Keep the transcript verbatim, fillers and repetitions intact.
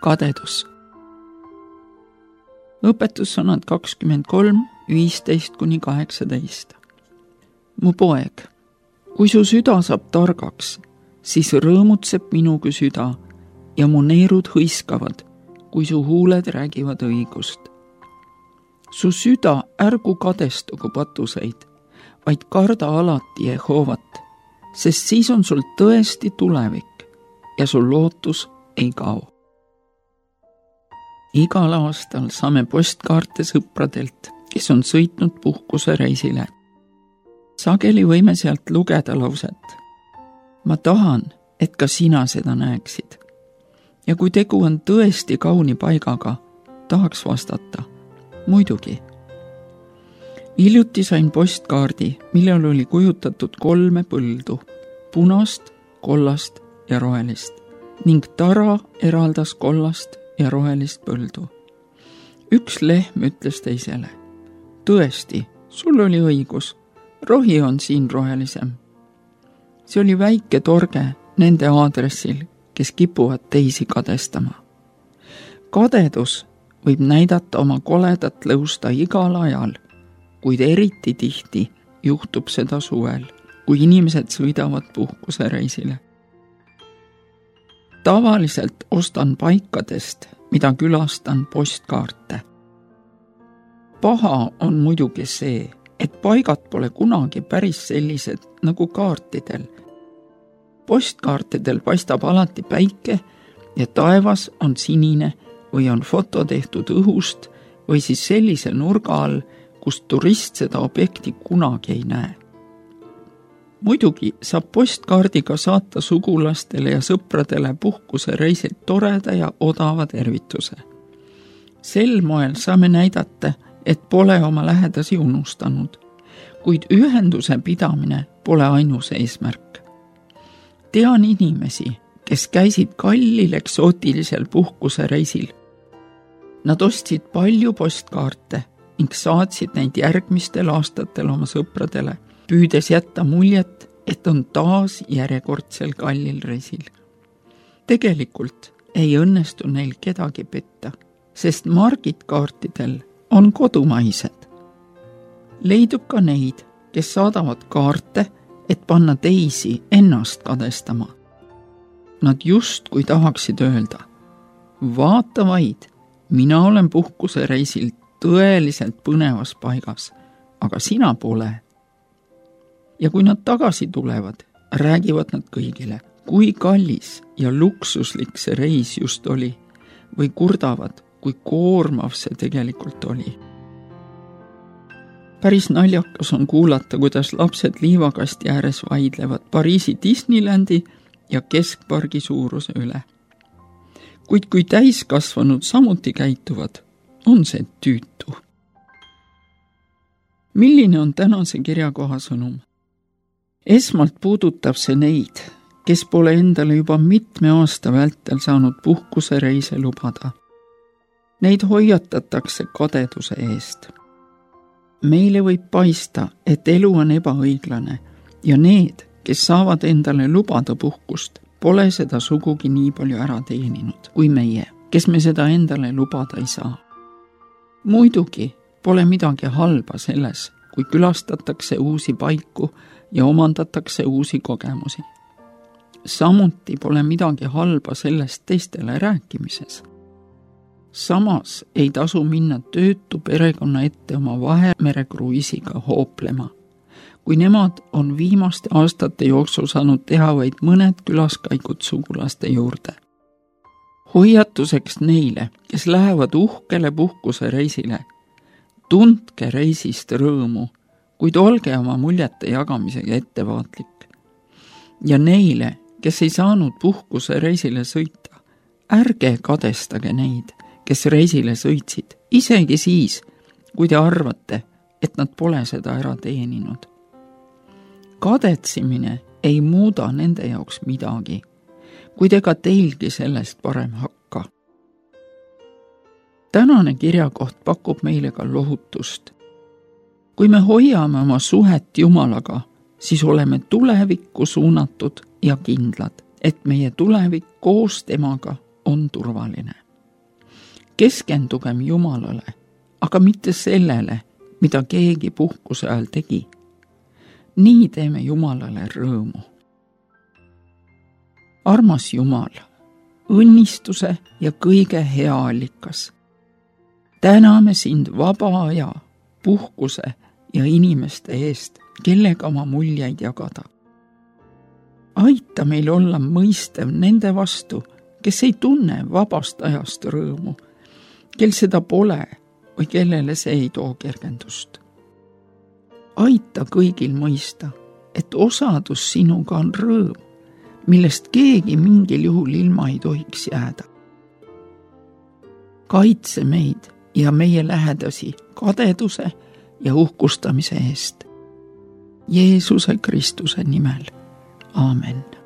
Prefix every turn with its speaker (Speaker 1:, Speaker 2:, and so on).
Speaker 1: kadedus. Õpetussõnad kakskümmend kolm, viisteist kuni kaheksateist. Mu poeg, kui su süda saab targaks, siis rõõmutseb minugi süda ja mu neerud hõiskavad, kui su huuled räägivad õigust. Su süda ärgu kadestugu patuseid, vaid karda alati Jehoovat, sest siis on sul tõesti tulevik ja sul lootus ei kao. Igal aastal saame postkaarte sõpradelt, kes on sõitnud puhkusereisile. Sageli võime sealt lugeda lauset. Ma tahan, et ka sina seda näeksid. Ja kui tegu on tõesti kauni paigaga, tahaks vastata. Muidugi. Hiljuti sain postkaardi, millel oli kujutatud kolme põldu, punast, kollast ja rohelist, ning tara eraldas kollast ja rohelist põldu. Üks lehm ütles teisele. Tõesti, sul oli õigus, rohi on siin rohelisem. See oli väike torge nende aadressil, kes kipuvad teisi kadestama. Kadedus võib näidata oma koledat lõusta igal ajal, kuid eriti tihti juhtub seda suvel, kui inimesed sõidavad puhkusereisile. Tavaliselt ostan paikadest, mida külastan postkaarte. Paha on muidugi see, et paigad pole kunagi päris sellised nagu kaartidel. Postkaartidel paistab alati päike ja taevas on sinine või on foto tehtud õhust või siis sellise nurga all, kus turist seda objekti kunagi ei näe. Muidugi saab postkaardiga saata sugulastele ja sõpradele puhkusereisil toreda ja odava tervituse. Sel moel saame näidata, et pole oma lähedasi unustanud, kuid ühenduse pidamine pole ainus eesmärk. Tean inimesi, kes käisid kallil eksootilisel puhkusereisil. Nad ostsid palju postkaarte ning saatsid neid järgmistel aastatel oma sõpradele, püüdes jätta muljet, et on taas järjekordsel kallil reisil. Tegelikult ei õnnestu neil kedagi petta, sest margid kaartidel on kodumaised. Leidub ka neid, kes saadavad kaarte, et panna teisi ennast kadestama. Nad just kui tahaksid öelda, vaata vaid, mina olen puhkusereisil tõeliselt põnevas paigas, aga sina pole. Ja kui nad tagasi tulevad, räägivad nad kõigile, kui kallis ja luksuslik see reis just oli, või kurdavad, kui koormav see tegelikult oli. Päris naljakas on kuulata, kuidas lapsed liivakasti ääres vaidlevad Pariisi Disneylandi ja keskpargi suuruse üle. Kuid kui täiskasvanud samuti käituvad, on see tüütu. Milline on tänase kirjakoha sõnum? Esmalt puudutab see neid, kes pole endale juba mitme aasta vältel saanud puhkusereise lubada. Neid hoiatatakse kadeduse eest. Meile võib paista, et elu on ebaõiglane ja need, kes saavad endale lubada puhkust, pole seda sugugi nii palju ära teeninud kui meie, kes me seda endale lubada ei saa. Muidugi pole midagi halba selles, kui külastatakse uusi paiku ja omandatakse uusi kogemusi. Samuti pole midagi halba sellest teistele rääkimises. Samas ei tasu minna töötu perekonna ette oma Vahemere kruiisiga hooplema, kui nemad on viimaste aastate jooksul saanud teha vaid mõned külaskäigud sugulaste juurde. Hoiatuseks neile, kes lähevad uhkele puhkusereisile, tundke reisist rõõmu, kuid olge oma muljete jagamisega ettevaatlik. Ja neile, kes ei saanud puhkusereisile sõita, ärge kadestage neid, kes reisile sõitsid, isegi siis, kui te arvate, et nad pole seda ära teeninud. Kadetsimine ei muuda nende jaoks midagi, kuid ega teilgi sellest parem hakka. Tänane kirjakoht pakub meile ka lohutust. Kui me hoiame oma suhet Jumalaga, siis oleme tulevikku suunatud ja kindlad, et meie tulevik koos temaga on turvaline. Keskendugem Jumalale, aga mitte sellele, mida keegi puhkuse ajal tegi. Nii teeme Jumalale rõõmu. Armas Jumal, õnnistuse ja kõige hea allikas. Täname sind vaba aja, puhkuse ja inimeste eest, kellega oma muljeid jagada. Aita meil olla mõistev nende vastu, kes ei tunne vabast ajast rõõmu, kel seda pole või kellele see ei too kergendust. Aita kõigil mõista, et osadus sinuga on rõõm, millest keegi mingil juhul ilma ei tohiks jääda. Kaitse meid ja meie lähedasi kadeduse ja uhkustamise eest. Jeesuse Kristuse nimel. Aamen.